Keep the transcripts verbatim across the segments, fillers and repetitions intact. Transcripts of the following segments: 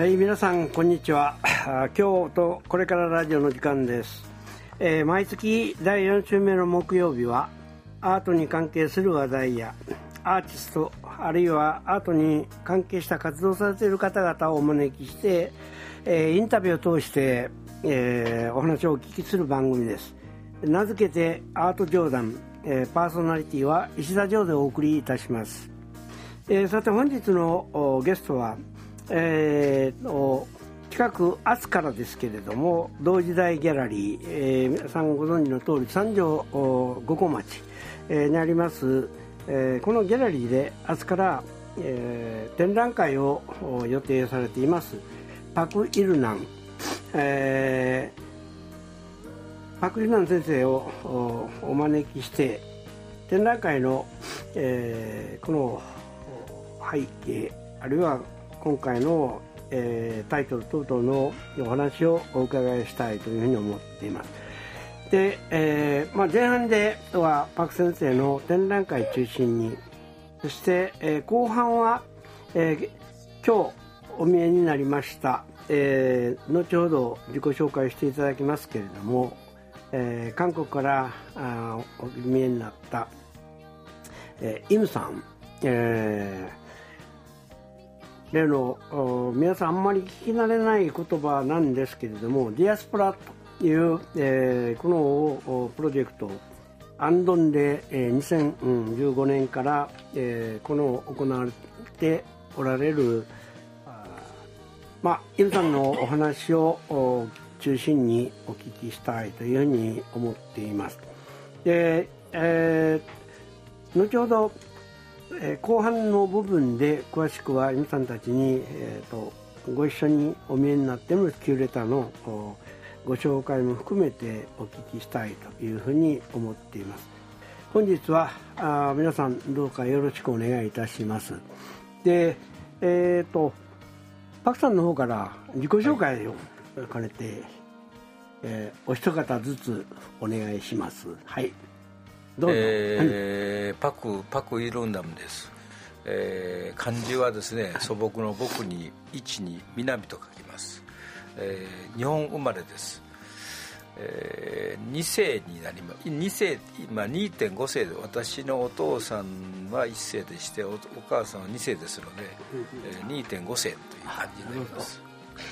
はい、皆さんこんにちは。今日とこれからラジオの時間です。えー、毎月だいよん週目の木曜日はアートに関係する話題やアーティストあるいはアートに関係した活動されている方々をお招きして、えー、インタビューを通して、えー、お話をお聞きする番組です。名付けてアート上談、えー、パーソナリティは石田城でお送りいたします。えー、さて本日のゲストは、えー、近く明日からですけれども同時代ギャラリー、えー、皆さんご存知の通り三条五湖町、えー、にあります、えー、このギャラリーで明日から、えー、展覧会を予定されていますパク・イルナン、えー、パク・イルナン先生を お, お招きして展覧会の、えー、この背景あるいは今回の、えー、タイトル等々のお話をお伺いしたいというふうに思っています。で、えーまあ、前半ではパク先生の展覧会中心にそして、えー、後半は、えー、今日お見えになりました、えー、後ほど自己紹介していただきますけれども、えー、韓国からあお見えになった、えー、イムさん、えー例の皆さんあんまり聞き慣れない言葉なんですけれどもディアスポラという、えー、このプロジェクトアンドンで、えー、にせんじゅうごねんから、えー、この行われておられるあまあイムさんのお話を中心にお聞きしたいというふうに思っています。で、えー、後ほどえー、後半の部分で詳しくは皆さんたちに、えー、とご一緒にお見えになっているキュレーターのご紹介も含めてお聞きしたいというふうに思っています。本日はあ皆さんどうかよろしくお願いいたします。で、えー、とパクさんの方から自己紹介を兼ねて、はいえー、お一方ずつお願いします。はいどうぞ。 えー、パクパクイルンナムです、えー、漢字はですね素朴の僕に一に南と書きます、えー、日本生まれです、えー、に世になりますに世今 にてんご 世で私のお父さんはいっ世でして お, お母さんはに世ですので、えー、にてんご 世という感じになります。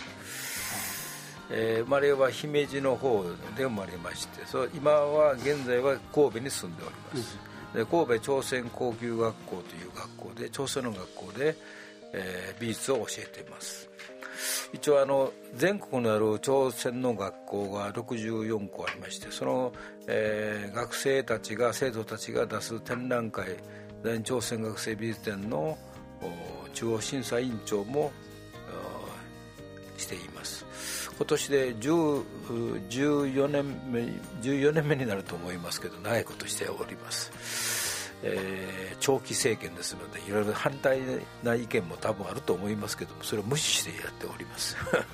えー、生まれは姫路の方で生まれましてそ今は現在は神戸に住んでおります、で神戸朝鮮高級学校という学校で朝鮮の学校で、えー、美術を教えています。一応あの全国にある朝鮮の学校がろくじゅうよんこありましてその、えー、学生たちが生徒たちが出す展覧会全朝鮮学生美術展の中央審査委員長もしています。今年でじゅうよねんめじゅうよねんめになると思いますけど長いことしております、えー、長期政権ですのでいろいろ反対な意見も多分あると思いますけどもそれを無視してやっております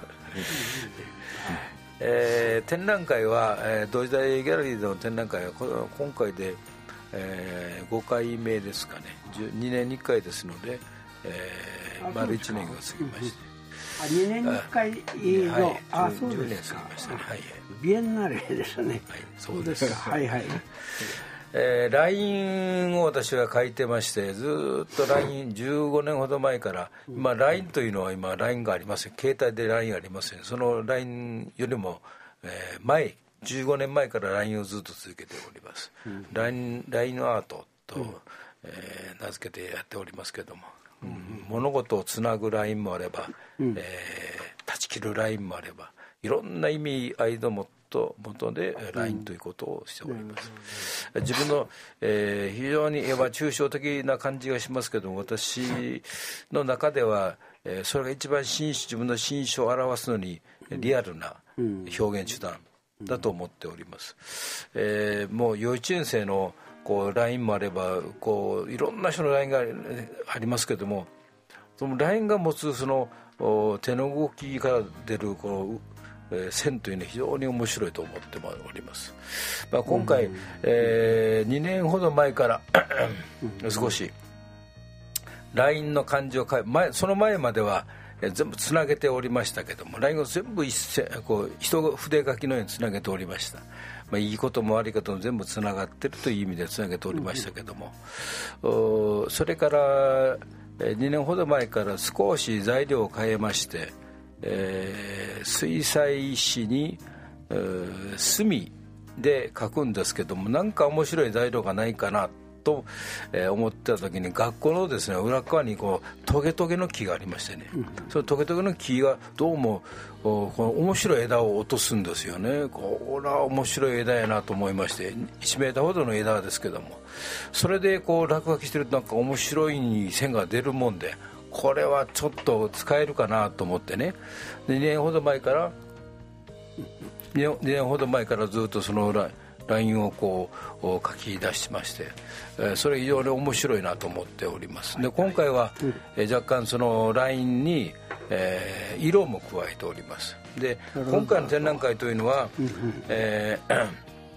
えー、展覧会は、えー、同時代ギャラリーでの展覧会は今回で、えー、ごかいめですかねにねんにいっかいですので、えー、丸いちねんが過ぎましてあにねんにいっかいの、はい、あそうですか、 ねはい、 ビエンナーレですね、 はい、そうですかはいはい、 えー、ライン を私は書いてましてずっと ラインじゅうごねんほど前から、まあ、ライン というのは今 ライン がありません携帯で ライン ありませんその ライン よりも、えー、前じゅうごねんまえから ライン をずっと続けております、うん、ライン ライン アートと、うんえー、名付けてやっておりますけどもうん、物事をつなぐラインもあれば、うんえー、断ち切るラインもあればいろんな意味合いのもと元でラインということをしております、うん、自分の、えー、非常に抽象的な感じがしますけども私の中では、えー、それが一番真摯自分の真摯を表すのにリアルな表現手段だと思っております、えー、もう幼稚園生のこう ライン もあればこういろんな人の ライン がありますけどもその ライン が持つその手の動きから出るこの、えー、線というのは非常に面白いと思っております、まあ、今回、うんえー、にねんほど前から少し ライン の漢字を変え前その前までは、 え全部つなげておりましたけども、ラインを全部一線こう一筆書きのようにつなげておりました。まあ、いいことも悪いことも全部つながっているという意味でつなげておりましたけども、うん、それからにねんほど前から少し材料を変えまして、えー、水彩紙に、えー、墨で書くんですけども、なんか面白い材料がないかなと、えー、思ってた時に、学校のですね裏側にこうトゲトゲの木がありましてね、うん、そのトゲトゲの木がどうもこの面白い枝を落とすんですよね。これは面白い枝やなと思いまして、いちメーターほどの枝ですけども、それでこう落書きしてるとなんか面白い線が出るもんで、これはちょっと使えるかなと思ってね、でにねんほど前からにねんほど前からずっとその裏ラインをこう書き出しまして、それ非常に面白いなと思っております。で今回は若干そのラインにえー、色も加えております。で今回の展覧会というのは、えー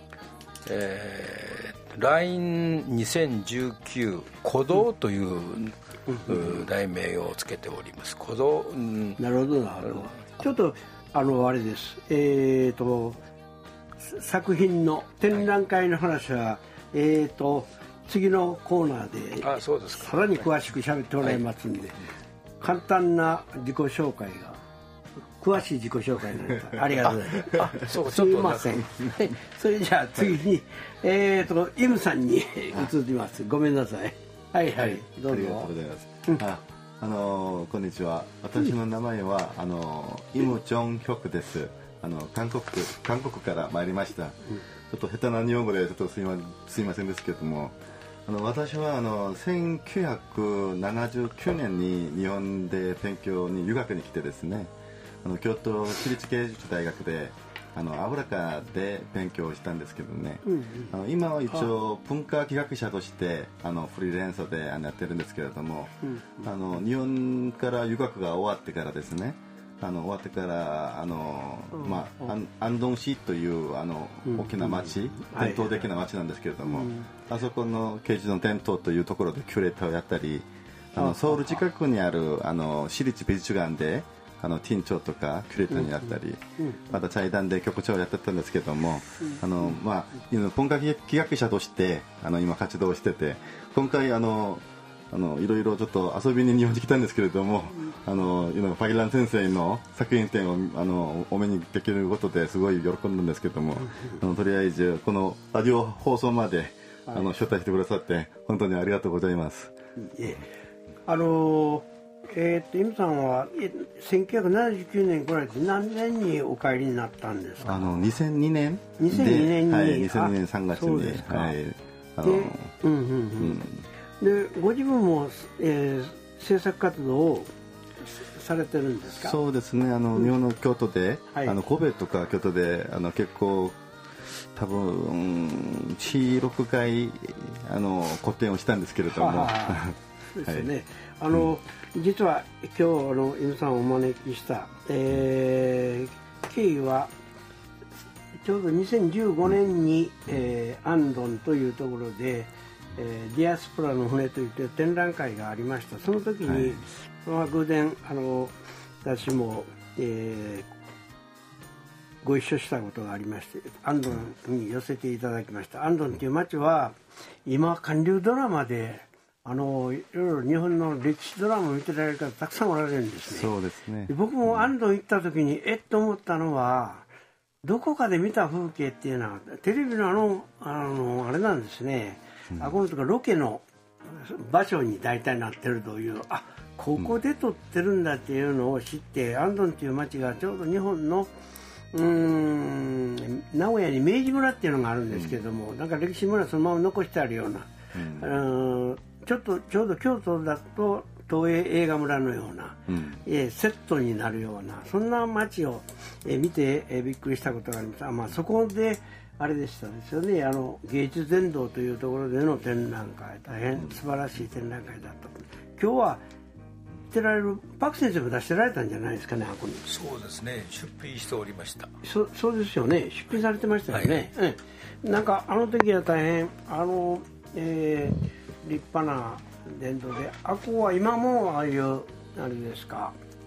えー、ラインにせんじゅうきゅう 鼓動という、うん、題名をつけております。鼓動、うん、 なるほどなるほど。ちょっとあのあれです、えーと作品の展覧会の話は、はい、えーと次のコーナーであそうですか、 さらに詳しく喋ってもらいますんで、はい、簡単な自己紹介が詳しい自己紹介になったありがとうございます。そうすみませんそれじゃあ次にえーとイムさんに移ります。ごめんなさい。はいはい、どうぞ。ありがとうございます。 うん、ああのこんにちは。私の名前は、うん、あのイム・ジョンヒョクです。あの韓国韓国から参りました。うん、ちょっと下手な日本語でちょっとすいま、すいませんですけども、あの私はあのせんきゅうひゃくななじゅうきゅうねんに日本で勉強に留学に来てですね、あの京都市立芸術大学であの油科で勉強したんですけどね、うんうん、あの今は一応文化企画者としてあのフリーランスでやってるんですけれども、うんうん、あの日本から留学が終わってからですね、あの終わってからあの、うんまあ、アンドン市というあの、うん、大きな町、うん、伝統的な町なんですけれども、はいはい、あそこの芸術の伝統というところでキュレーターをやったり、あのソウル近くにあるあの私立美術館であのティンチョとかキュレーターになったり、うんうん、また財団で局長をやってたんですけども、うん、あのまあ文化企画者としてあの今活動してて、今回あのあのいろいろちょっと遊びに日本に来たんですけれども、あのファギラン先生の作品展をあのお目にできることですごい喜んだんですけども、あのとりあえずこのラジオ放送まであの招待してくださって本当にありがとうございます。 えあのえー、っとイムさんはせんきゅうひゃくななじゅうきゅうねん来られて何年にお帰りになったんですか？ あのにせんにねんにせんにねんに、 はい、にせんにねんさんがつに、はい、あので、うんうんうんでご自分も、えー、制作活動をされてるんですか？ そうですね、あの、うん、日本の京都で、はい、あの神戸とか京都であの結構多分よん、ろっかいあの個展をしたんですけれども、 そうですね、はい、あの、うん、実は今日のイムさんをお招きした、えー、経緯はちょうどにせんじゅうごねんに、うんえー、アンドンというところでえー、ディアスポラの船といって展覧会がありました。その時に、はいまあ、偶然あの私も、えー、ご一緒したことがありまして、アンドンに寄せていただきました。アンドンという町は今韓流ドラマであのいろいろ日本の歴史ドラマを見てられる方たくさんおられるんですね。 そうですね。 で僕もアンドン行った時にえっと思ったのは、どこかで見た風景っていうのはテレビのあのあのあれなんですね。あこのとかロケの場所に大体なってるという、あここで撮ってるんだっていうのを知って、うん、アンドンっていう町がちょうど日本のうーん名古屋に明治村っていうのがあるんですけども、うん、なんか歴史村そのまま残してあるような、うん、ちょっとちょうど京都だと東映映画村のような、うんえー、セットになるようなそんな町を、えー、見て、えー、びっくりしたことがあります。あ、まあ、そこであれでしたですよね、あの芸術伝道というところでの展覧会、大変素晴らしい展覧会だった。今日は出られるパク先生も出してられたんじゃないですかね、箱に。 そうですね、出品しておりました。 そ, そうですよね、出品されてましたよね、はいうん、なんかあの時は大変あの、えー、立派な伝道で、あこは今もああいうあれですか、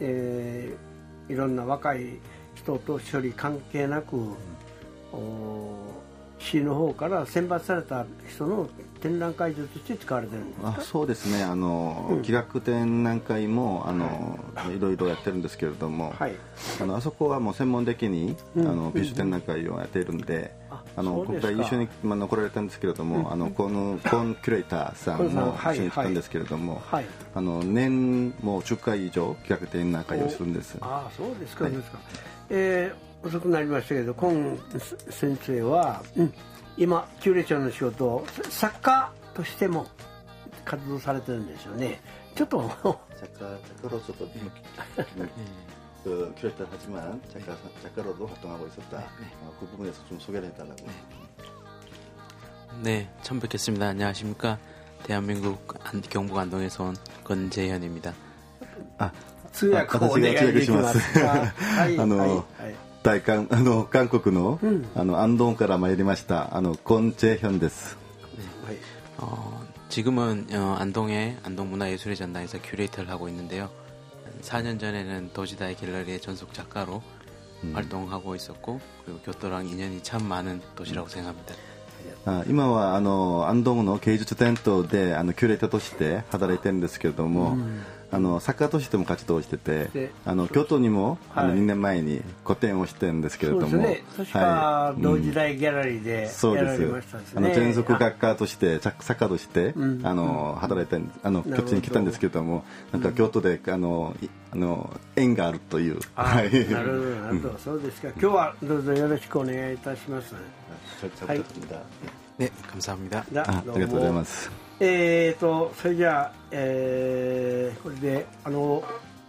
えー、いろんな若い人と処理関係なく、うん、市の方から選抜された人の展覧会場として使われてるんですか？ あ、そうですね、あの、うん、企画展覧会もあの、はい、いろいろやってるんですけれども、はい、あのあそこはもう専門的に、うん、あの美術展覧会をやっているんで、うん、ああの今回一緒に、まあ、残られたんですけれども、うん、あのコンコンキュレーターさんも一緒に来たんですけれども、はいはい、あの年もうじゅっかい以上企画展覧会をするんです。 ああ、そうですか、はい、そうですか。えー、遅くなりましたけど、コン先生は、うん、今キュレーションの仕事を作家としても活動されてるんですよね。ちょっと 네, 처음 뵙겠습니다. 안녕하십니까? 대한민국 경북 안동에서 온 권재현입니다. 아, 通訳をお願いできますか？はい、あの、はいはい、大韓あの韓国の、うん、あの安東から参りましたあの권 재현です。 네. 어, 지금은 어, 안동의 안동문화예술의 전당에서 큐레이터를 하고 있는데요. 사 년 전에는 도시다이 갤러리의 전속 작가로 음. 활동하고 있었고, 그리고 교토랑 인연이 참 많은 도시라고 생각합니다. あ今はあの安東の芸術伝統であのキュレーターとして働いてるんですけれども、うん、あの作家としても活動してて、あの京都にも、はい、あのにねんまえに個展をしてるんですけれども、そうですね、確か同時代ギャラリーでやられましたですね。 あの全属学科として作家として、うん、あの働いてあの京都に来たんですけれども、なんか京都であのあの縁があるという。 はい、なるほどなるほど、そうですか。今日はどうぞよろしくお願いいたします。 はい。네, 감사합니다. 아, ありがとうございます。 えーと、それじゃあ、えー、これであの、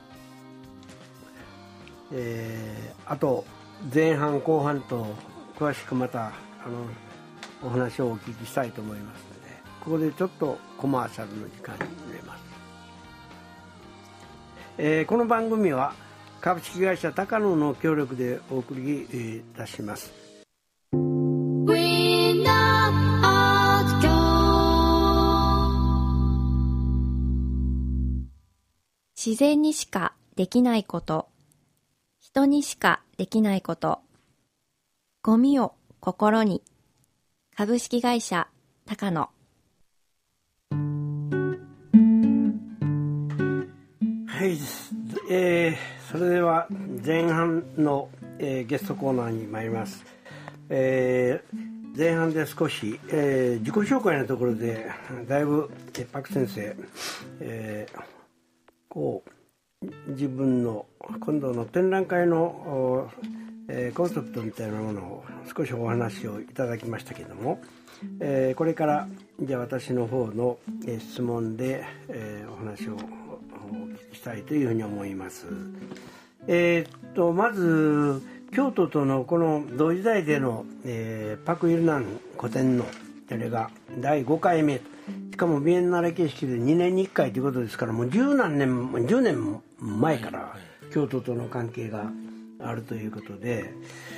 えー、あと前半後半と詳しくまたあのお話をお聞きしたいと思いますので、ここでちょっとコマーシャルの時間に入れます。えー、この番組は株式会社高野の協力でお送りいたします。 自然にしかできないこと、人にしかできないこと、ゴミを心に。株式会社高野。 はい、えー、それでは前半の、えー、ゲストコーナーに参ります。えー、前半で少し、えー、自己紹介のところでだいぶ、えー、パク先生、えーこう自分の今度の展覧会の、えー、コンセプトみたいなものを少しお話をいただきましたけども、えー、これからじゃあ私の方の、えー、質問で、えー、お話をお聞きしたいというふうに思います。えー、っとまず京都とのこの同時代での、えー、パク・イルナン個展のそれがだいごかいめ、しかもビエンナーレ形式でにねんにいっかいということですから、もう十何年じゅうねん前から京都との関係があるということで、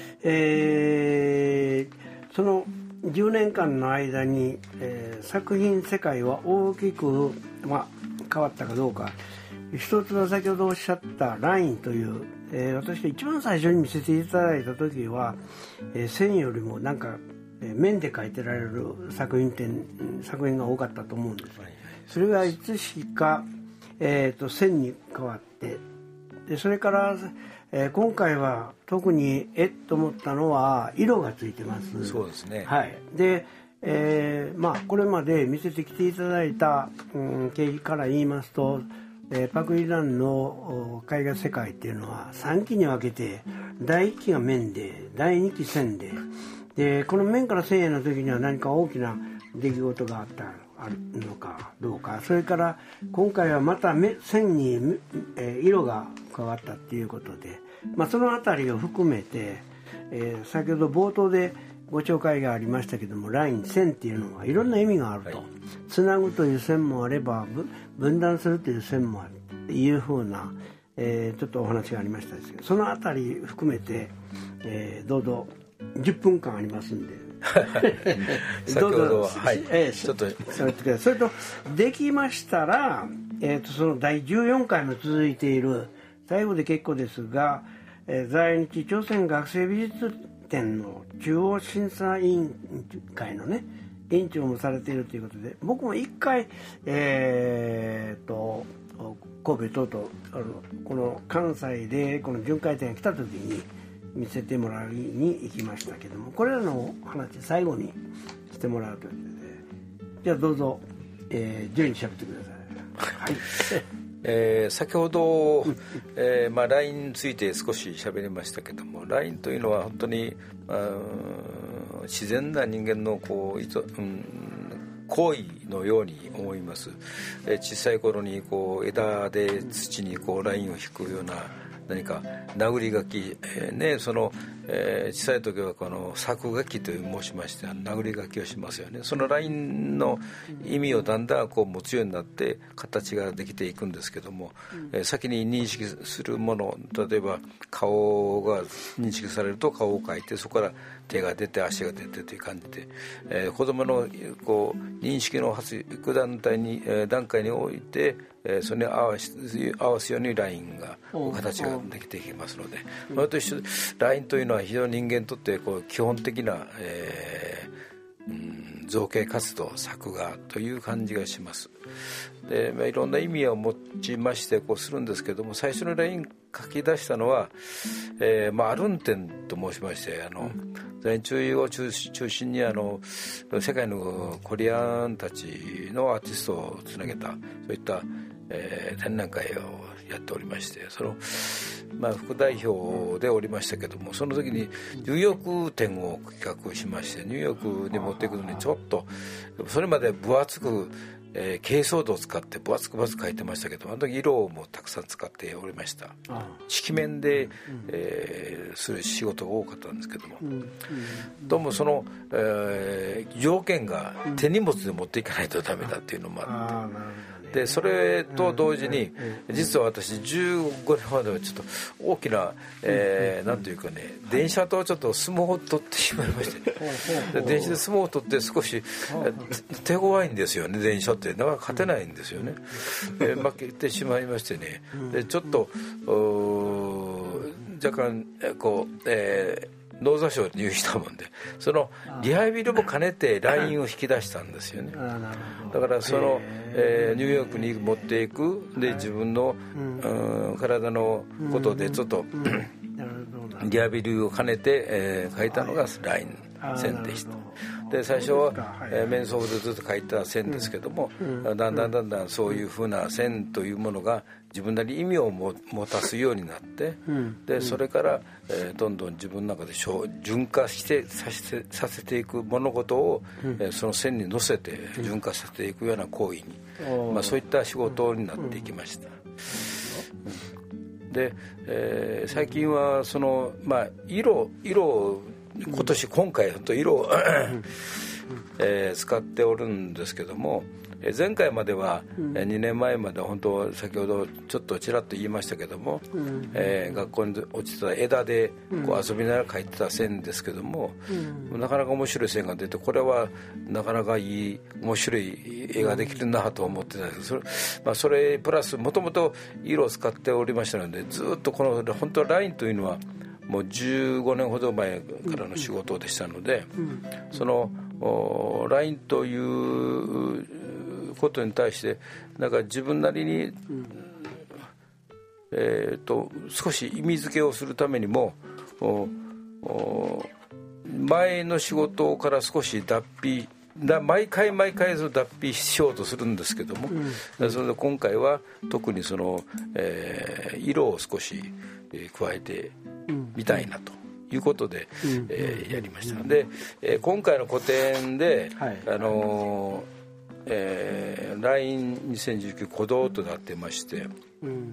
えー、そのじゅうねんかんの間に、えー、作品世界は大きく、まあ、変わったかどうか。一つは先ほどおっしゃったラインという、えー、私が一番最初に見せていただいた時は、えー、線よりもなんか面で描いてられる作品展作品が多かったと思うんです。それがいつしか、えー、と線に変わって、でそれから、えー、今回は特にえっと思ったのは色がついてます。 そうですね。 はい。で、えー、まあこれまで見せてきていただいた、うん、経緯から言いますと、えー、パク・イランの絵画世界っていうのはさんきに分けて、だいいっきが面でだいにき線で。でこの面から線への時には何か大きな出来事があったあるのかどうか、それから今回はまた線に、えー、色が加わったっていうことで、まあ、そのあたりを含めて、えー、先ほど冒頭でご紹介がありましたけども、ライン線っていうのはいろんな意味があると、はい、つなぐという線もあれば分断するという線もあるっていうふうな、えー、ちょっとお話がありましたですけど、そのあたり含めて、えー、どうぞじゅっぷんかんありますんで先ほどは、はい、 えー、ちょっとそれとそれとできましたら、えー、とそのだいじゅうよんかいも続いている最後で結構ですが、えー、在日朝鮮学生美術展の中央審査委員会のね委員長もされているということで、僕も一回、えー、と神戸等々あのこの関西でこの巡回展が来た時に見せてもらいに行きましたけども、これらの話最後にしてもらうということで、じゃあどうぞ、えー、順にしゃべってください。はいえー、先ほど、えーまあ、ライン について少し喋りましたけども、 ライン というのは本当に自然な人間のこう、うん、行為のように思います。えー、小さい頃にこう枝で土にこうラインを引くような何か殴り書き、えーね、その、えー、小さい時はこの作書きと申しまして殴り書きをしますよね。そのラインの意味をだんだんこう持つようになって形ができていくんですけども、えー、先に認識するもの、例えば顔が認識されると顔を描いて、そこから手が出て足が出てという感じで、えー、子どものこう認識の発育段階に、えー、段階において、えー、それに合わせ、合わすようにラインが形ができていきますので、それと一緒でラインというのは非常に人間にとってこう基本的な、えーうん、造形活動作画という感じがします。で、まあ、いろんな意味を持ちましてこうするんですけども、最初のライン書き出したのは、えーまあ、アルンテンと申しまして、あの在日を中心にあの世界のコリアンたちのアーティストをつなげたそういった、えー、展覧会をやっておりまして、その、まあ、副代表でおりましたけども、その時にニューヨーク展を企画しまして、ニューヨークに持っていくのにちょっとそれまで分厚く、えー、珪藻土を使って分厚く分厚く描いてましたけど、あの時色もたくさん使っておりました。色面で、えー、する仕事が多かったんですけども、どうもその、えー、条件が手荷物で持っていかないとダメだっていうのもあって、でそれと同時に実は私じゅうごねんまではちょっと大きな、えー、なんというかね、電車とちょっと相撲を取ってしまいまして、で電車で相撲を取って少し手強いんですよね。電車ってなかなか勝てないんですよね。で負けてしまいましてね、でちょっと若干こう、えー脳挫傷に入院したもんで、そのリハビリも兼ねてラインを引き出したんですよね。だからその、えー、ニューヨークに持っていくで自分の、うん、体のことでちょっとリハビリを兼ねて、えー、書いたのがライン線でした。で最初は、えー、面相でずっと書いた線ですけども、だんだんだんだんそういうふうな線というものが自分なりに意味をも持たすようになって、でそれから、えー、どんどん自分の中で順化してさせて、させていく物事を、えー、その線に乗せて順化させていくような行為に、まあ、そういった仕事になっていきました。で、えー、最近はその、まあ、色色を今年今回本当色を、えー、使っておるんですけども、前回までは、うん、にねんまえまでは本当先ほどちょっとちらっと言いましたけども、うんえー、学校に落ちてた枝でこう遊びながら描いてた線ですけども、うん、なかなか面白い線が出て、これはなかなかいい面白い絵ができるなと思ってたんですけど、それ、まあ、それプラスもともと色を使っておりましたので、ずっとこの本当ラインというのはもうじゅうごねんほど前からの仕事でしたので、そのラインということに対してなんか自分なりに、えー、と少し意味付けをするためにも前の仕事から少し脱皮だ毎回毎回その脱皮しようとするんですけども、うん、それで今回は特にその、えー、色を少し加えてみたいなということで、うんえー、やりましたので、えー、今回の個展で、はいあのーえー、ラインにせんじゅうきゅう 鼓動となってまして、うんうんうん、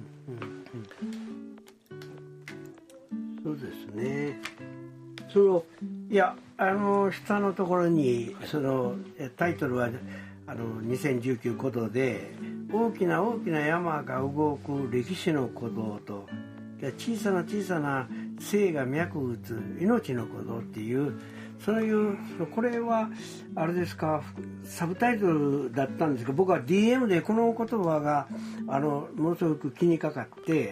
そうですね。そのいやあの下のところにそのタイトルはあのにせんじゅうきゅう鼓動で、大きな大きな山が動く歴史の鼓動と、小さな小さな生が脈打つ命の鼓動っていう、そういうこれはあれですか、サブタイトルだったんですが、僕は ディーエム でこの言葉があのものすごく気にかかって、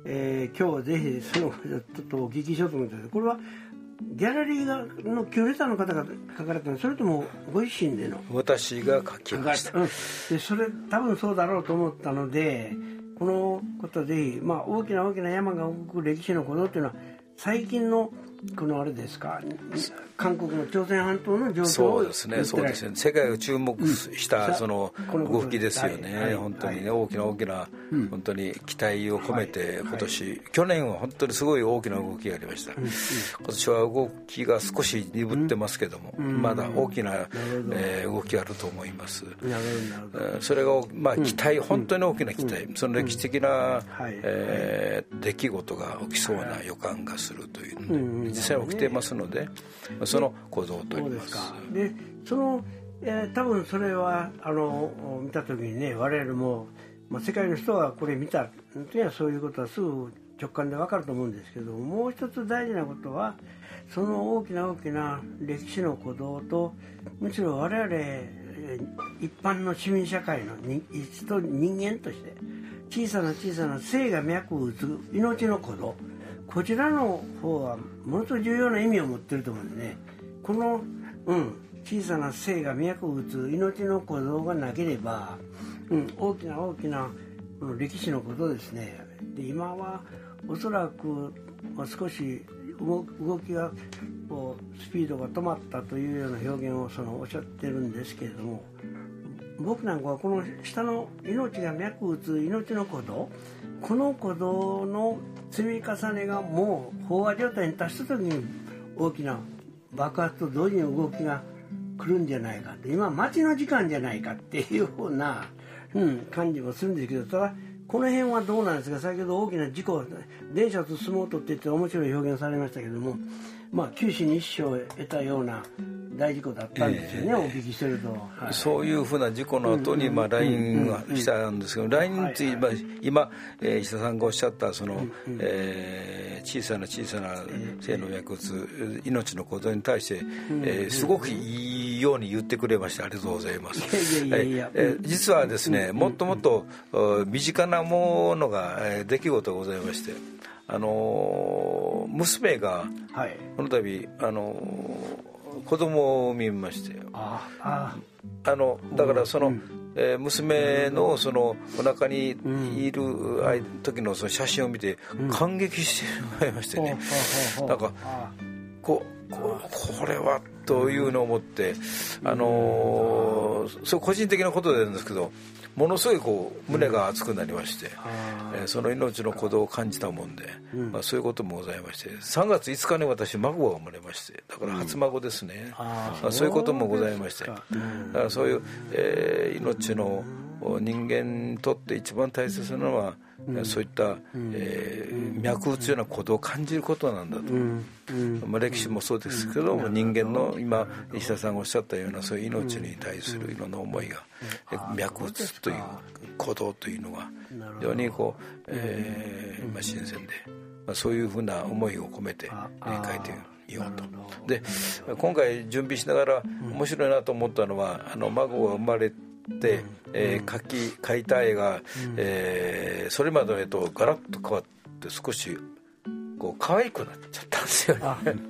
えー、今日ぜひそのちょっとお聞きしようと思ってこれはギャラリーがのキュレーターの方が書かれたのそれともご自身での私が書きました、 うん、でそれ多分そうだろうと思ったのでこのことはぜひ、まあ、大きな大きな山が動く歴史のことっていうのは最近のこのあれですか韓国の朝鮮半島の状況をそうですねそうですね世界が注目したその動きですよね、はい、本当にね、はい、大きな大きな、うん、本当に期待を込めて今年、はいはい、去年は本当にすごい大きな動きがありました、うんうん、今年は動きが少し鈍ってますけども、うん、まだ大きな、えー、動きがあると思います。なるほど、それが、まあ、期待、うん、本当に大きな期待、うん、その歴史的な、うんえー、出来事が起きそうな予感がするという、うん、実際起きてますので、その行動をとります。 そうですか。でその、えー、多分それはあの見た時にね我々も、まあ、世界の人がこれ見たというのはそういうことはすぐ直感で分かると思うんですけどもう一つ大事なことはその大きな大きな歴史の鼓動とむしろ我々一般の市民社会の一度人間として小さな小さな生が脈を打つ命の鼓動こちらの方はものすごく重要な意味を持っていると思うんでねこの、うん、小さな生が脈を打つ命の鼓動がなければ、うん、大きな大きなこの歴史のことですねで今はおそらく少し動きがこうスピードが止まったというような表現をそのおっしゃってるんですけれども僕なんかはこの下の命が脈打つ命の鼓動この鼓動の積み重ねがもう飽和状態に達した時に大きな爆発と同時に動きが来るんじゃないかって今待ちの時間じゃないかっていうような、うん、感じもするんですけどただこの辺はどうなんですか先ほど大きな事故電車と相撲を取ってって面白い表現されましたけどもまあ九死に一生を得たような大事故だったんですよね、えー、お聞きしてると、はい、 そういうふうな事故の後に、まあ、ラインがしたんですけど ライン について、まあ、今、えー、石田さんがおっしゃったその、うんうんえー、小さな小さな生の脈打つ命のことに対して、えー、すごくいいように言ってくれましてありがとうございます。いやいやいや、えー、実はですね、うん、もっともっと身近なものが、えー、出来事がございましてあのー、娘が、はい、この度あのー子供を産みましてあああのだからその、うんえー、娘のそのお腹にいる時のその写真を見て感激してしまいましてね、うん、なんかこここれはというのを思ってあのー、そう個人的なことなんですけどものすごいこう胸が熱くなりまして、うんえー、その命の鼓動を感じたもんで、うんまあ、そういうこともございましてさんがついつかに私孫が生まれましてだから初孫ですね、うんあまあ、そういうこともございまして、うん、だからそういう、えー、命の人間にとって一番大切なのは、うん、そういった、うんえー、脈打つような鼓動を感じることなんだと、うんうんまあ、歴史もそうですけども、うん、人間の今石田さんがおっしゃったようなそういう命に対するいろんな思いが、うん、脈打つという鼓動というのが非常にこう、えーまあ、新鮮で、まあ、そういうふうな思いを込めて、えー、書いてみようと。で今回準備しながら面白いなと思ったのはあの孫が生まれてで、えー、描き描いた絵が、うんえー、それまでの絵とガラッと変わって少しこう可愛くなっちゃったんですよね。あそう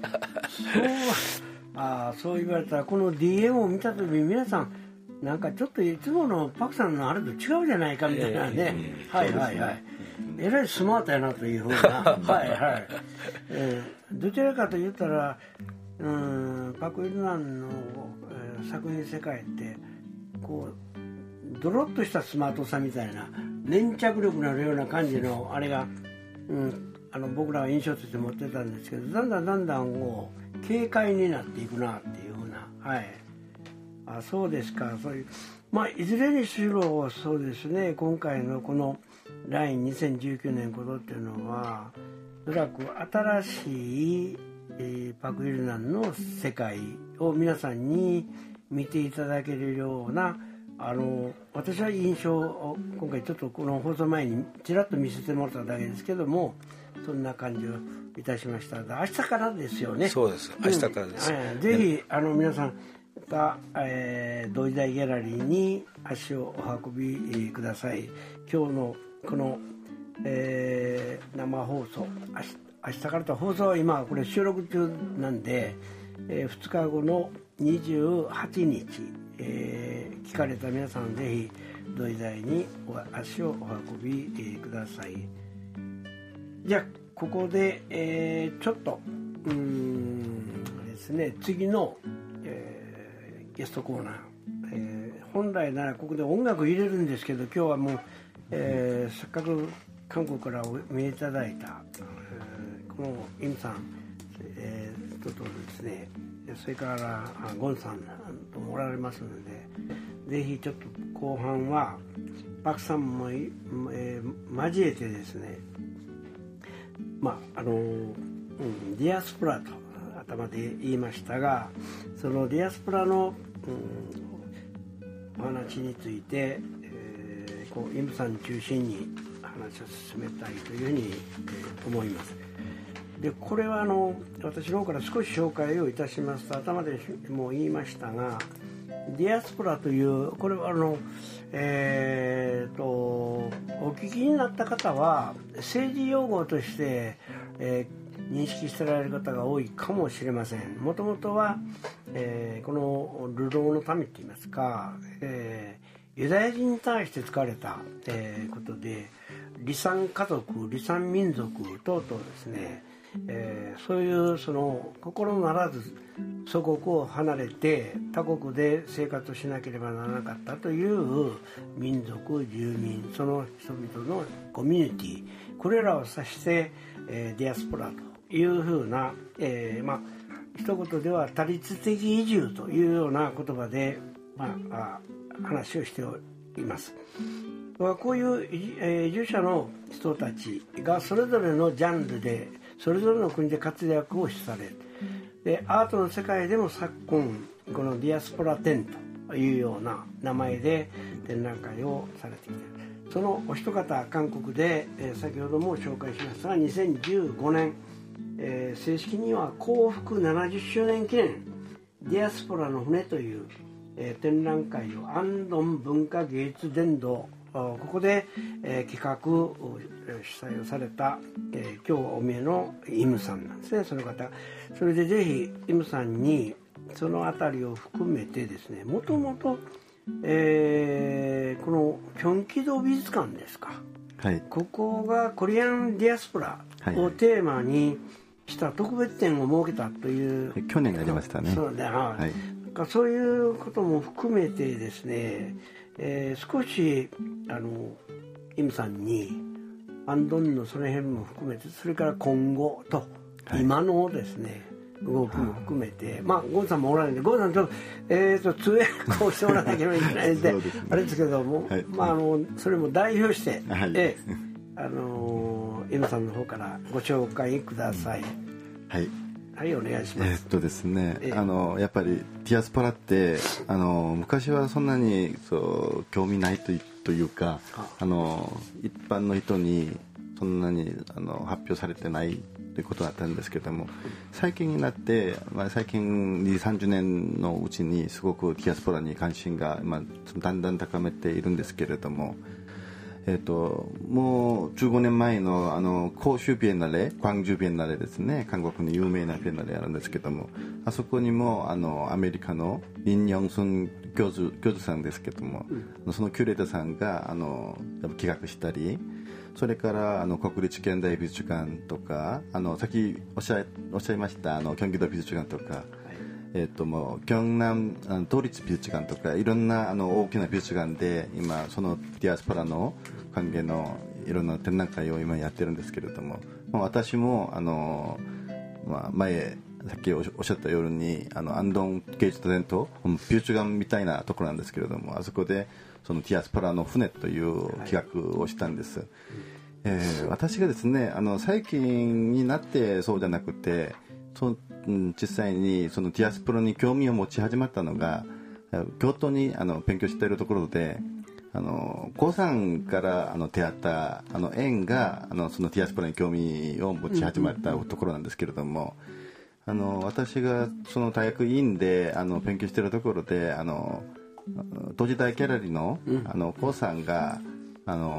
あそう言われたらこの ディーエム を見た時に皆さんなんかちょっといつものパクさんのあれと違うじゃないかみたいなね、えー、はいはいはい、えらいスマートやなというふうなはいはい、えー、どちらかと言ったらうんパク・イルナンの、えー、作品世界ってこうドロッとしたスマートさみたいな粘着力のあるような感じのあれが、うん、あの僕らは印象として持ってたんですけどだんだんだんだんこう軽快になっていくなっていうふうなはいあそうですかそういうまあいずれにしろそうですね今回のこの ラインにせんじゅうきゅうねんことっていうのはおそらく新しい、えー、パク・イルナンの世界を皆さんに見ていただけるようなあの私は印象を今回ちょっとこの放送前にちらっと見せてもらっただけですけどもそんな感じをいたしました。明日からですよね。 そうです明日からです、 うん、ぜひあの皆さんが、えー、同時代ギャラリーに足をお運びください。今日のこのえー、生放送明日、明日からと放送は今これ収録中なんで、えー、ふつかごのにじゅうはちにち、えー、聞かれた皆さんぜひ土井台にお足をお運び、えー、ください。じゃあここで、えー、ちょっとうーんですね、次の、えー、ゲストコーナー、えー、本来ならここで音楽入れるんですけど、今日はもう、えー、せっかく韓国からお見えいただいた、えー、このイムさん、えー、ととですね、それからゴンさんともおられますので、ぜひちょっと後半はパクさんも、えー、交えてですね、まああの、うん、ディアスポラと頭で言いましたが、そのディアスポラの、うん、お話について、えー、こうイムさん中心に話を進めたいというふうに、えー、思います。でこれはあの私の方から少し紹介をいたしますと、頭でも言いましたが、ディアスポラというこれはあの、えー、とお聞きになった方は政治用語として、えー、認識しておられる方が多いかもしれません。もともとは、えー、この流浪の民といいますか、えー、ユダヤ人に対して使われた、えー、ことで、離散家族、離散民族等々ですね、えー、そういうその心ならず祖国を離れて他国で生活をしなければならなかったという民族、住民、その人々のコミュニティ、これらを指して、えー、ディアスポラというふうな、えー、まあ一言では多律的移住というような言葉で、まあ、あ話をしています。こういう移住者の人たちがそれぞれのジャンルでそれぞれの国で活躍をされる。でアートの世界でも昨今このディアスポラ展というような名前で展覧会をされている。そのお一方、韓国で、えー、先ほども紹介しましたがにせんじゅうごねん、えー、正式には幸福ななじゅっしゅうねん記念ディアスポラの船という、えー、展覧会をアンドン文化芸術伝道、ここで、えー、企画を主催をされた、えー、今日お見えのイムさんなんですね、その方。それでぜひイムさんにそのあたりを含めてですね、もともとこのキョンキド美術館ですか、はい、ここがコリアンディアスポラをテーマにした特別展を設けたという、 はい、去年やりましたね。 そうで、はい、そういうことも含めてですね、えー、少しあのイムさんにアンドンのその辺も含めて、それから今後と、はい、今のですね動きも含めて、まあゴンさんもおられるんで、ゴンさんとえーと通訳をしてもらわなきゃいけないんで、ね、あれですけども、はい、まああのそれも代表して、はい、えあのイムさんの方からご紹介ください。 はい。 はい、お願いします。 えーっとですね、えー、あのやっぱりディアスポラってあの昔はそんなにそう興味ないという、というか、あの一般の人にそんなにあの発表されてないということだったんですけども、最近になって、まあ、最近にじゅう、さんじゅうねんのうちにすごくディアスポラに関心が、まあ、だんだん高めているんですけれども、えー、ともうじゅうごねんまえ の, あの広州ビエンナレ、광주ビエンナレですね、韓国の有名なビエンナレあるんですけども、あそこにもあのアメリカのリン・ヨンスン教授、教授さんですけども、うん、そのキュレーターさんがあの企画したり、それからあの国立現代美術館とか、あのさっきおっしゃ、おっしゃいましたあのキョンギド美術館とか、はい、えー、ともうキョンナム統立美術館とか、いろんなあの大きな美術館で今そのディアスポラの関係のいろんな展覧会を今やってるんですけれども、まあ、私もあの、まあ、前さっきおっしゃったようにあのアンドン芸術伝統美術館みたいなところなんですけれども、あそこでそのディアスポラの船という企画をしたんです。はい、えー、私がですね、あの最近になってそうじゃなくて、そ、うん、実際にそのディアスポラに興味を持ち始まったのが京都にあの勉強しているところで、あの高さんからあの出会ったあの縁があのそのディアスポラに興味を持ち始まったところなんですけれども、あの私がその大学院であの勉強しているところで、あの東時大ギャラリーのあの高さんがあの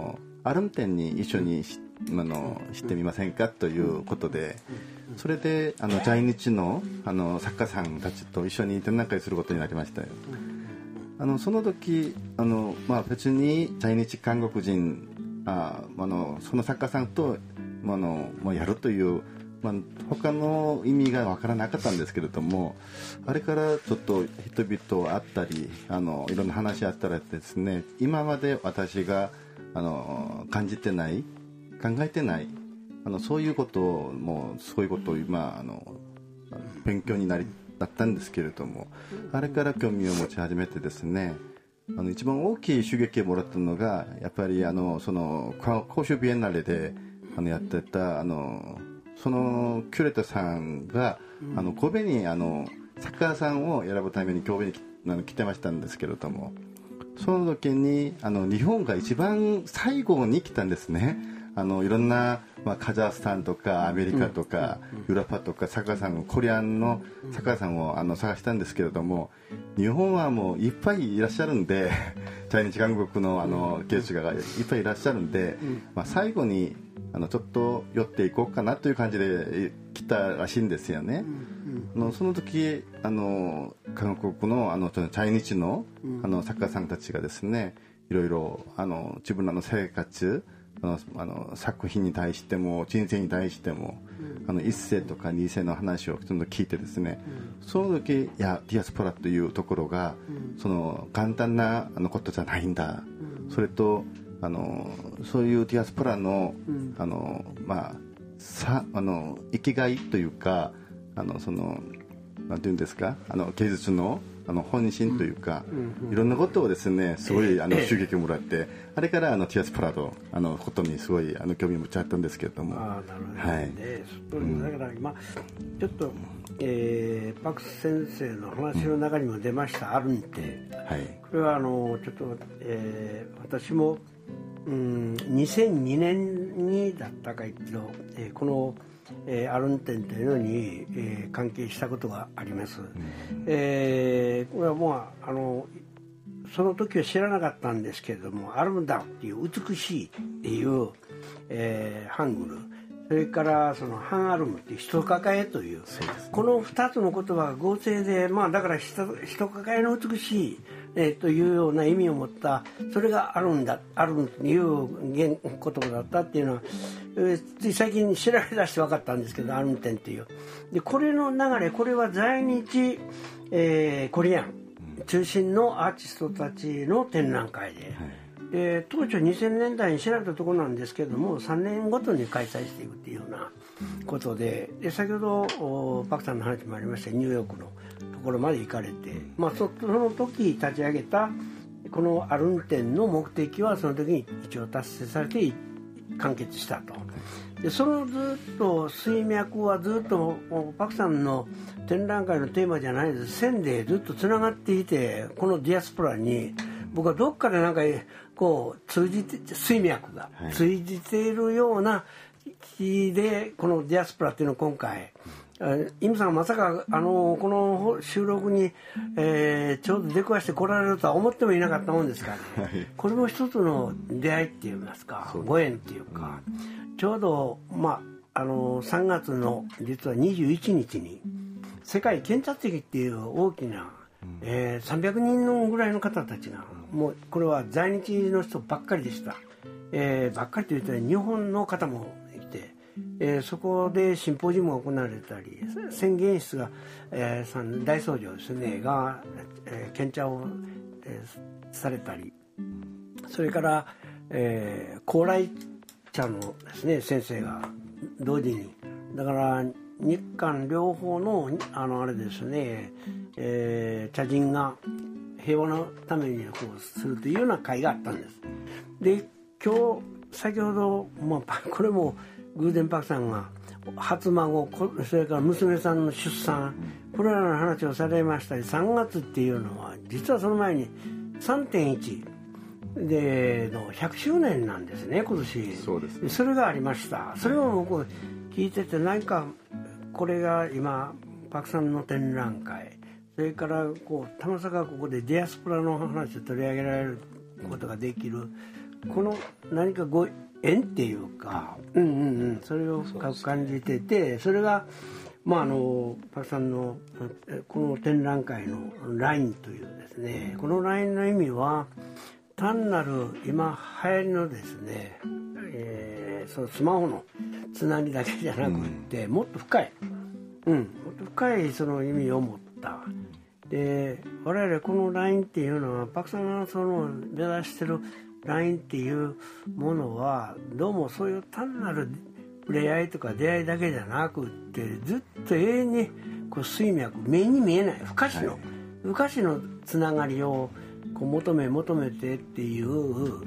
アルン展に一緒にしあのしてみませんかということで、それであの在日のあの作家さんたちと一緒に展覧会することになりましたよ。あのその時あの、まあ、別に在日韓国人ああのその作家さんとあの、まあ、やるという、まあ、他の意味が分からなかったんですけれども、あれからちょっと人々会ったりあのいろんな話あったらですね、今まで私があの感じてない考えてないあのそういうことをもうそういうことを今あの勉強になりだったんですけれども、あれから興味を持ち始めてですね、あの一番大きい刺激をもらったのがやっぱりあのその広州ビエンナーレであのやってたあのそのキュレーターさんがあの神戸にあの作家さんを選ぶために神戸に来あの来てましたんですけれども、その時にあの日本が一番最後に来たんですね。あのいろんな、まあ、カザフスタンとかアメリカとか、うん、ヨーロッパとか作家さんコリアンの作家さんをあの探したんですけれども、日本はもういっぱいいらっしゃるんで在日韓国のあの芸術家がいっぱいいらっしゃるんで、まあ、最後にあのちょっと寄っていこうかなという感じで来たらしいんですよね。あのその時あの韓国のあの在日のあの作家さんたちがですね、いろいろあの自分らの生活あのあの作品に対しても人生に対しても、うん、あの一世とか二世の話をちょっと聞いてですね、うん、その時いやディアスポラというところが、うん、その簡単なあのことじゃないんだ、うん、それとあのそういうディアスポラの、うん、あのまあさあの生きがいというか、あのそのなんていうんですか、あの芸術のあの本心というか、うんうん、いろんなことをですねすごいあの刺激をもらって、あれからあのティアスプラドあのことにすごいあの興味を持っちゃったんですけれども、 あなるほど、ね、はい、だから今ちょっと、えー、パク先生の話の中にも出ました、うん、アルンテ、はい、これはあのちょっと、えー、私も、うん、にせんにねんにだったか一度、えー、このえー、アルン展というのに、えー、関係したことがあります、うんえー、これはもうあのその時は知らなかったんですけれども、アルンダっていう美しいっていう、えー、ハングル、それからそのハンアルムっていう人抱えという、そうですね、このふたつの言葉が合成で、まあ、だから人、人抱えの美しい、えー、というような意味を持った、それがあるんだ、あるという言葉だったっていうのは、えー、つい最近調べ出して分かったんですけど、アルン展っていう。で、これの流れ、これは在日、えー、コリアン中心のアーティストたちの展覧会で、はいえー、当初にせんねんだいに調べたところなんですけれども、さんねんごとに開催していくっていうようなことで、で先ほどパクさんの話もありましたニューヨークのところまで行かれて、まあ、そ, その時立ち上げたこのアルン展の目的はその時に一応達成されて完結したと。でそのずっと水脈はずっとパクさんの展覧会のテーマじゃないです、線でずっとつながっていて、このディアスポラに僕はどっかでなんかこう通じて水脈が通じているような気で、このディアスポラっていうのを今回、イムさんはまさかあのこの収録に、えー、ちょうど出くわして来られるとは思ってもいなかったもんですからね、はい、これも一つの出会いっていいますか、ご縁っていうか、うん、ちょうど、まあ、あのさんがつの実はにじゅういちにちに世界建設的っていう大きな、えー、さんびゃくにんのぐらいの方たちが、もうこれは在日の人ばっかりでした、えー、ばっかりといったら日本の方もいて、えー、そこでシンポジウムが行われたり、宣言室が、えー、大僧正ですねが、えー、献茶を、えー、されたり、それから、えー、高麗茶のですね先生が同時に、だから日韓両方のあのあれですね、えー、茶人が平和のためにこうするというような会があったんです。で今日先ほど、まあ、これも偶然パクさんが初孫、それから娘さんの出産、これらの話をされましたり、さんがつっていうのは実はその前に さんてんいち でのひゃくしゅうねんなんですね今年。そうですね、それがありました。それを僕聞いてて、何かこれが今パクさんの展覧会、それからこうたまさかここでディアスポラの話を取り上げられることができるこの何かご縁っていうか、うんうんうん、それを深く感じてて、それがまああのパクさんのこの展覧会のラインというですね、このラインの意味は単なる今流行りのですね、えー、そのスマホのつなぎだけじゃなくって、うん、もっと深い、うん、もっと深いその意味を持った。で我々このラインっていうのはパクさんがその目指してるラインっていうものはどうもそういう単なる触れ合いとか出会いだけじゃなくってずっと永遠にこう水脈、目に見えない不可視の、はい、不可視のつながりをこう求め求めてっていう、うん、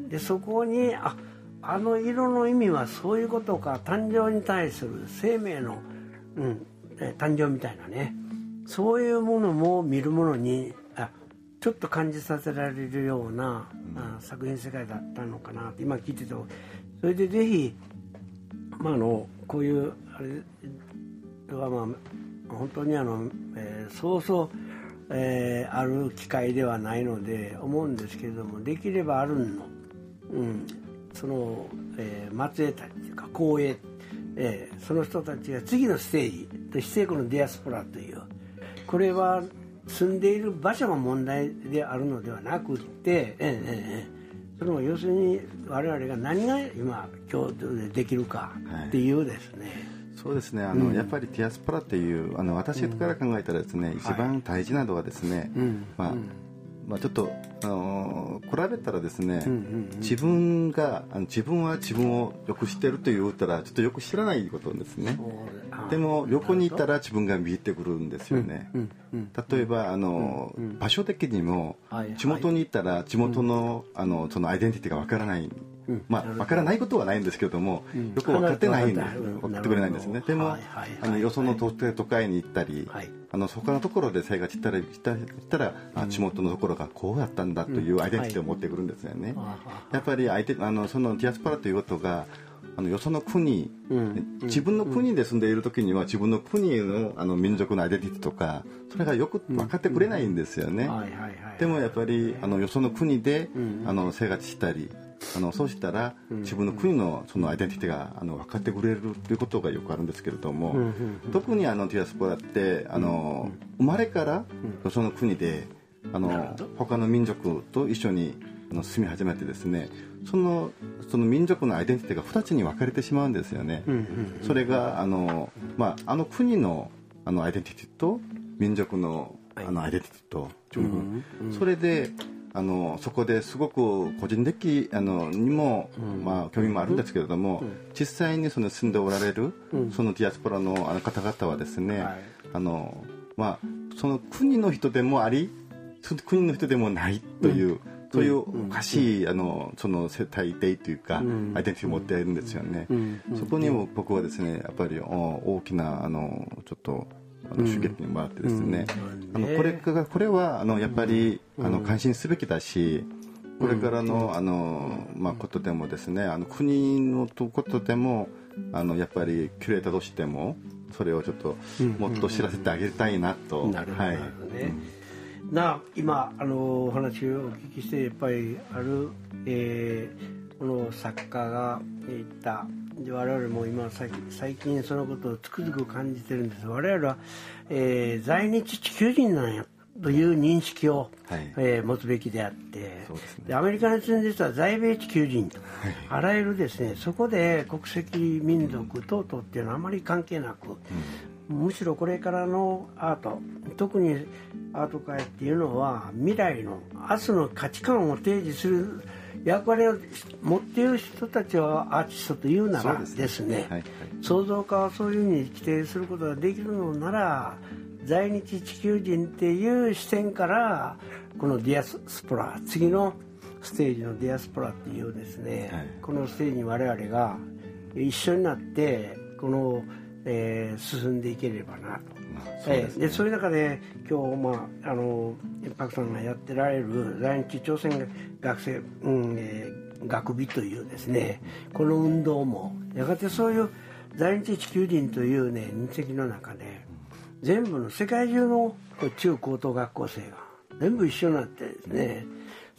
でそこにああの色の意味はそういうことか、誕生に対する生命の、うん、誕生みたいなね、そういうものも見るものにあちょっと感じさせられるような、うん、あ作品世界だったのかなって今聞いてて、それでぜひ、まあ、あのこういうあれはまあ本当にあの、えー、そうそう、えー、ある機会ではないので思うんですけれども、できればあるの、うん、その、えー、末裔たちというか後裔、えー、その人たちが次のステージとしてこのディアスポラという、これは住んでいる場所が問題であるのではなくって、えーえー、その要するに我々が何が今共同でできるかっていうですね、はい、 そうですね、あの、うん、やっぱりディアスポラっていうあの私から考えたらですね、うん、一番大事なのはですね、はい、まあ、うんまあ、ちょっと、あのー、比べたらですね、うんうんうん、自分があの自分は自分をよく知ってると言ったらちょっとよく知らないことですね。でも横にいたら自分が見えてくるんですよね、うんうんうん、例えばあの、うんうん、場所的にも地元にいたら地元の、あのそのアイデンティティがわからない、うん、まあわからないことはないんですけれども、うん、よく分かってないんです、分かってくれないんですね。でも、はいはい、あのよその都会に行ったり、はい、あの他のところで生活したらしたら、うん、あ地元のところがこうだったんだというアイデンティティを持ってくるんですよね、うんはい、やっぱり相手あのそのディアスポラということがあのよその国、うん、自分の国で住んでいる時には自分の国の、あの民族のアイデンティティとかそれがよく分かってくれないんですよね。でもやっぱりあのよその国で、うん、あの生活したりあのそうしたら自分の国のそのアイデンティティがあの分かってくれるということがよくあるんですけれども、うんうんうん、特にあのディアスポラってあの、うん、生まれからよその国であの他の民族と一緒にあの住み始めてですね、そのその民族のアイデンティティがふたつに分かれてしまうんですよね、うんうんうん、それがあの、まあ、あの国の、あのアイデンティティと民族の、あのアイデンティティと、うんうんうん、それであのそこですごく個人的あのにも、うんまあ、興味もあるんですけれども、うん、実際にその住んでおられる、うん、そのディアスポラのあの方々はですね、はい、あのまあ、その国の人でもありその国の人でもないという、うん、そういうおかしい、うん、あのその世帯定というか、うん、アイデンティティを持っているんですよね、うんうん、そこにも僕はですねやっぱり大きなあのちょっとあの刺激にもあってですね、うん、あのこれがこれはあのやっぱり、うん、あの関心すべきだし、これからのあの、まあ、ことでもですね、あの国のことでもあのやっぱりキュレーターとしてもそれをちょっともっと知らせてあげたいなと。 なるほどね。な今あのお話をお聞きしてやっぱりある、えー、この作家が言ったで我々も今最近そのことをつくづく感じてるんです。我々は、えー、在日地球人なんやという認識を、はいえー、持つべきであって、そうですね、でアメリカに住んでる人は在米地球人と、はい、あらゆるですねそこで国籍民族等々っていうのはあまり関係なく、うん、むしろこれからのアート特にアート界っていうのは未来の明日の価値観を提示する役割を持っている人たちをアーティストというならですね、はいはい、創造家はそういうふうに規定することができるのなら在日地球人っていう視点からこのディアスポラ次のステージのディアスポラっていうですね、はい、このステージに我々が一緒になってこの、えー、進んでいければなと。そうですね、でそういう中で今日、まあ、あのパクさんがやってられる在日朝鮮学生、うんえー、学美というですねこの運動もやがてそういう在日地球人というね認識の中で全部の世界中の中高等学校生が全部一緒になってですね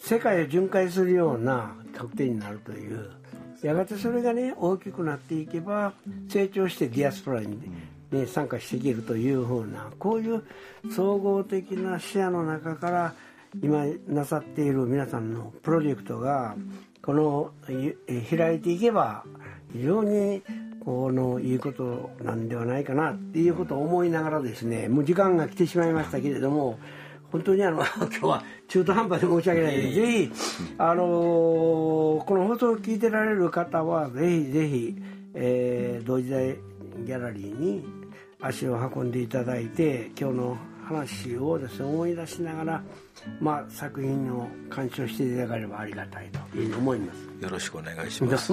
世界を巡回するような特典になるという、やがてそれがね大きくなっていけば成長してディアスポラに、ね、参加していけるというふうな、こういう総合的な視野の中から今なさっている皆さんのプロジェクトがこの開いていけば非常にこのいいことなんではないかなっていうことを思いながらですね、もう時間が来てしまいましたけれども、本当にあの今日は中途半端で申し訳ないので、ぜひあのー、この放送を聞いてられる方はぜひぜひ、えー、同時代ギャラリーに足を運んでいただいて、今日の話をですね思い出しながら、まあ、作品を鑑賞していただければありがたいというふうに思います。 よろしくお願いします。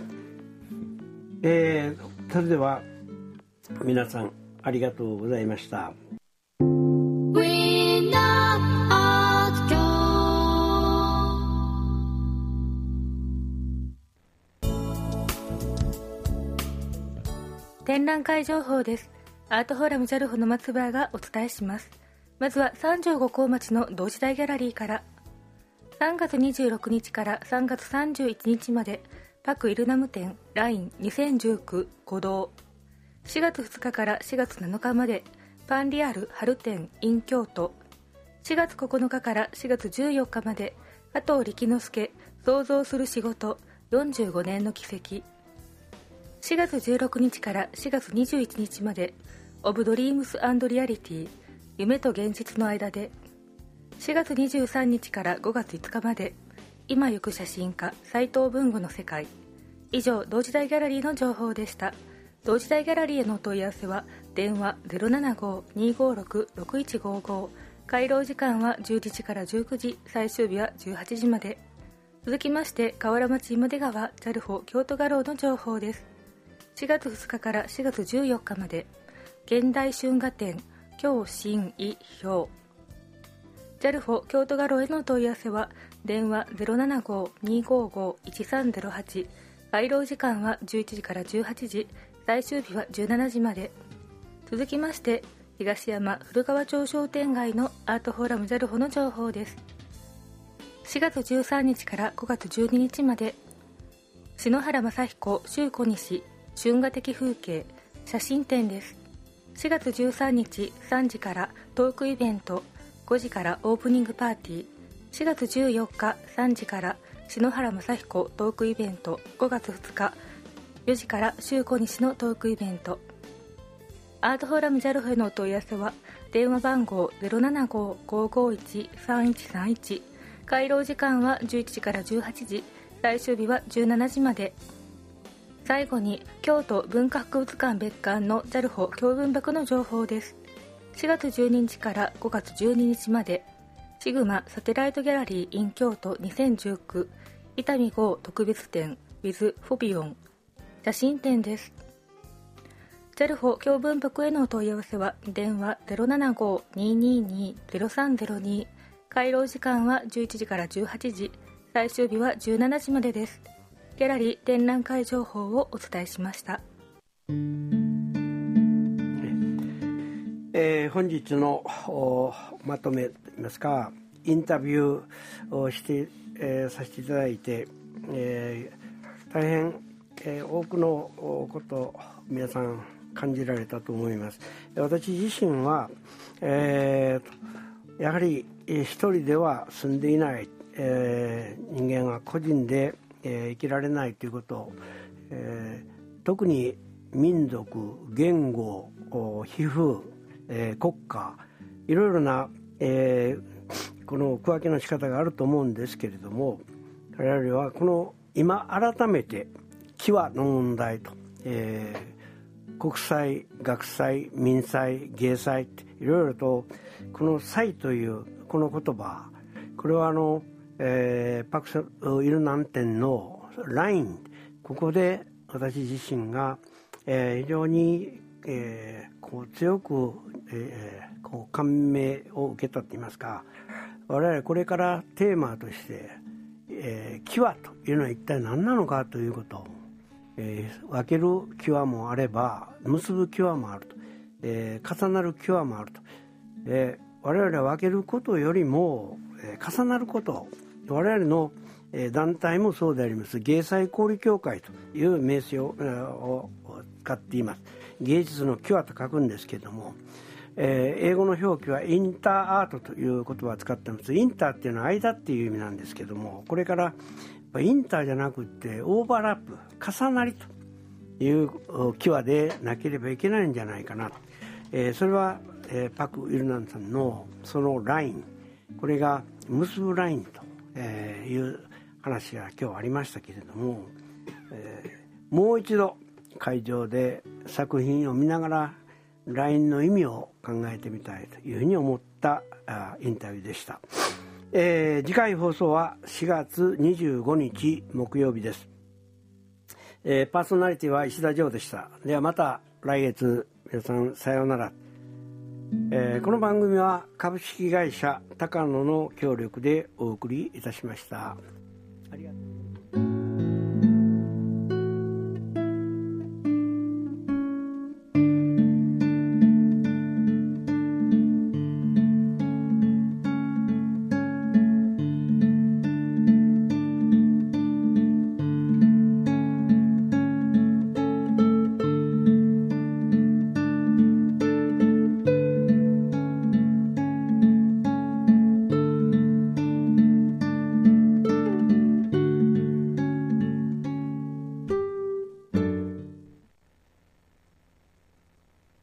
えー、それでは皆さんありがとうございました。 展覧会情報です。アートフォーラムジャルホの松原がお伝えします。まずは三条五甲町の同時代ギャラリーから。さんがつにじゅうろくにちからさんがつさんじゅういちにちまでパクイルナム展ラインにせんじゅうきゅう鼓動。しがつふつかからしがつなのかまでパンリアル春展 in 京都。しがつここのかからしがつじゅうよっかまで加藤力之助創造する仕事よんじゅうごねんの奇跡。しがつじゅうろくにちからしがつにじゅういちにちまでオブドリームス&リアリティ夢と現実の間で。しがつにじゅうさんにちからごがついつかまで今行く写真家斉藤文吾の世界。以上、同時代ギャラリーの情報でした。同時代ギャラリーへのお問い合わせは電話 ゼロななごーにーごーろくろくいちごーごー、開廊時間はじゅうじからじゅうくじ、最終日はじゅうはちじまで。続きまして河原町今出川ジャルフォ京都画廊の情報です。しがつふつかからしがつじゅうよっかまで現代春画展京新意表。ジャルフォ京都画廊への問い合わせは電話 ゼロななごーにーごーごーいちさんゼロはち、開廊時間はじゅういちじからじゅうはちじ、最終日はじゅうしちじまで。続きまして東山古川町商店街のアートフォーラムジャルフォの情報です。しがつじゅうさんにちからごがつじゅうににちまで篠原正彦周小西春画的風景写真展です。しがつじゅうさんにちさんじからトークイベント、ごじからオープニングパーティー。しがつじゅうよっかさんじから篠原正彦トークイベント、ごがつふつかよじから周小西のトークイベント。アートフォーラムジャルフへのお問い合わせは電話番号 ゼロななごーごーごーいちさんいちさんいち、開廊時間はじゅういちじからじゅうはちじ、最終日はじゅうしちじまで。最後に京都文化博物館別館のジャルフォ教文博の情報です。しがつじゅうににちからごがつじゅうににちまでシグマサテライトギャラリー in 京都にせんじゅうきゅう伊丹郷特別展 with フォビオン写真展です。ジャルフォ教文博へのお問い合わせは電話 ゼロななごーにーにーにーゼロさんゼロに、開廊時間はじゅういちじからじゅうはちじ、最終日はじゅうしちじまでです。ギャラリー展覧会情報をお伝えしました。 えー、本日のまとめといいますかインタビューをして、えー、させていただいて、えー、大変、えー、多くのことを皆さん感じられたと思います。私自身は、えー、やはり一人では住んでいない、えー、人間は個人でえー、生きられないということを、えー、特に民族、言語、皮膚、えー、国家いろいろな、えー、この区分けの仕方があると思うんですけれども、我々はこの今改めて際の問題と、えー、国際、学際、民際、芸際いろいろとこの際というこの言葉、これはあのえー、パクイルナン展のライン、ここで私自身が、えー、非常に、えー、こう強く、えー、こう感銘を受けたといいますか、我々これからテーマとして、えー、際というのは一体何なのかということを、えー、分ける際もあれば結ぶ際もあると、えー、重なる際もあると、えー、我々は分けることよりも、えー、重なることを我々の団体もそうであります芸祭交流協会という名称を使っています。芸術のキュアと書くんですけれども、えー、英語の表記はインターアートという言葉を使っています。インターっていうのは間っていう意味なんですけども、これからインターじゃなくてオーバーラップ、重なりというキュアでなければいけないんじゃないかな、えー、それは、えー、パク・イルナンさんのそのライン、これが結ぶラインという話が今日ありましたけれども、えー、もう一度会場で作品を見ながらラインの意味を考えてみたいというふうに思ったあインタビューでした。えー、次回放送はしがつにじゅうごにち木曜日です。えー、パーソナリティは石田譲でした。ではまた来月、皆さんさようなら。えー、この番組は株式会社高野の協力でお送りいたしました。ありがとう。